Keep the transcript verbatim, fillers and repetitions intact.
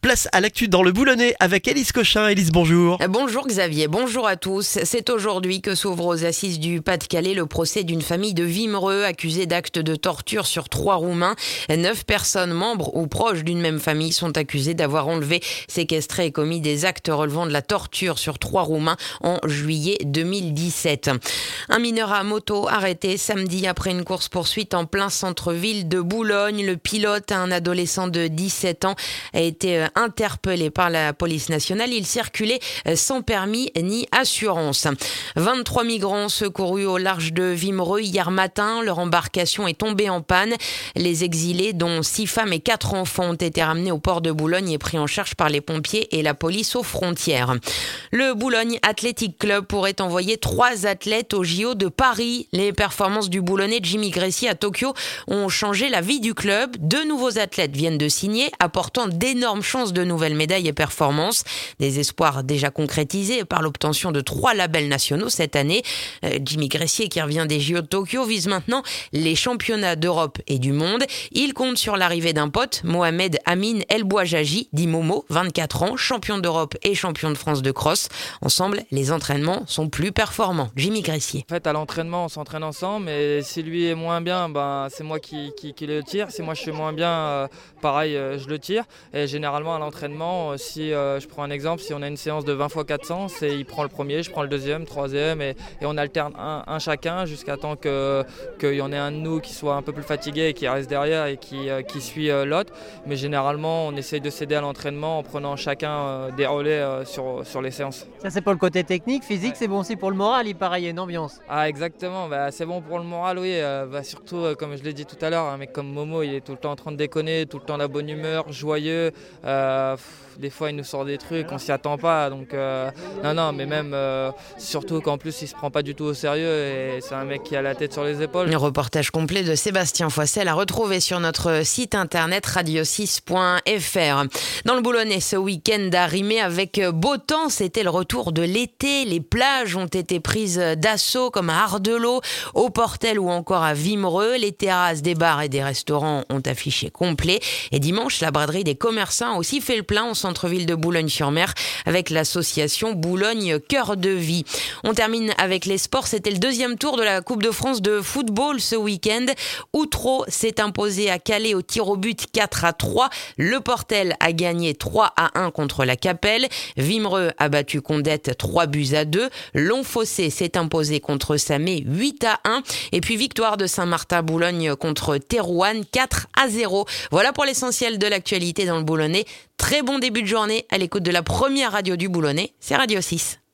Place à l'actu dans le Boulonnais avec Élise Cochin. Élise, bonjour. Bonjour Xavier, bonjour à tous. C'est aujourd'hui que s'ouvre aux assises du Pas-de-Calais le procès d'une famille de Wimereux accusée d'actes de torture sur trois Roumains. Neuf personnes membres ou proches d'une même famille sont accusées d'avoir enlevé, séquestré et commis des actes relevant de la torture sur trois Roumains en juillet deux mille dix-sept. Un mineur à moto arrêté samedi après une course-poursuite en plein centre-ville de Boulogne. Le pilote, un adolescent de dix-sept ans, a été interpellé par la police nationale. Il circulait sans permis ni assurance. vingt-trois migrants secourus au large de Wimereux hier matin. Leur embarcation est tombée en panne. Les exilés, dont six femmes et quatre enfants, ont été ramenés au port de Boulogne et pris en charge par les pompiers et la police aux frontières. Le Boulogne Athletic Club pourrait envoyer trois athlètes au J O de Paris. Les performances du Boulonnais Jimmy Gressier à Tokyo ont changé la vie du club. Deux nouveaux athlètes viennent de signer, apportant d'énormes chances de nouvelles médailles et performances. Des espoirs déjà concrétisés par l'obtention de trois labels nationaux cette année. Euh, Jimmy Gressier, qui revient des J O de Tokyo, vise maintenant les championnats d'Europe et du monde. Il compte sur l'arrivée d'un pote, Mohamed Amin El Bouajaji, dit Momo, vingt-quatre ans, champion d'Europe et champion de France de cross. Ensemble, les entraînements sont plus performants. Jimmy Gressier. En fait, à l'entraînement, on s'entraîne ensemble, mais si lui est moins bien, ben, c'est moi qui, qui, qui le tire. Si moi je suis moins bien, euh, pareil, euh, je le tire. Et généralement, à l'entraînement, euh, si euh, je prends un exemple, si on a une séance de vingt fois quatre cents, c'est il prend le premier, je prends le deuxième, troisième, et, et on alterne un, un chacun jusqu'à temps que, qu'il y en ait un de nous qui soit un peu plus fatigué et qui reste derrière et qui, euh, qui suit euh, l'autre. Mais généralement, on essaye de s'aider à l'entraînement en prenant chacun euh, des relais euh, sur, sur les séances. Ça, c'est pour le côté technique. Physique, ouais. C'est bon aussi pour le moral, il paraît, il y a une ambiance. Ah, exactement, bah, c'est bon pour le moral, oui. Euh, bah, surtout, euh, comme je l'ai dit tout à l'heure, un mec comme Momo, il est tout le temps en train de déconner, tout le temps la bonne humeur, joyeux. Euh, pff, des fois, il nous sort des trucs, on s'y attend pas. Donc, euh, non, non, mais même, euh, surtout qu'en plus, il se prend pas du tout au sérieux et c'est un mec qui a la tête sur les épaules. Le reportage complet de Sébastien Foissel à retrouver sur notre site internet radio six point f r. Dans le Boulonnais, ce week-end a rimé avec beau temps. C'était le retour de l'été. Les plages ont été prises d'assaut comme à Ardelot, au Portel ou encore à Wimereux. Les terrasses des bars et des restaurants ont affiché complet. Et dimanche, la braderie des commerçants a aussi fait le plein au centre-ville de Boulogne-sur-Mer avec l'association Boulogne Cœur de Vie. On termine avec les sports. C'était le deuxième tour de la Coupe de France de football ce week-end. Outreau s'est imposé à Calais au tir au but quatre à trois. Le Portel a gagné trois à un contre la Capelle. Wimereux a battu Condette trois buts à deux. Longfossé s'est imposé contre Samé huit à un. Et puis victoire de Saint-Martin-Boulogne contre Thérouanne quatre à zéro. Voilà pour l'essentiel de l'actualité dans le Boulonnais. Très bon début de journée à l'écoute de la première radio du Boulonnais, c'est Radio six.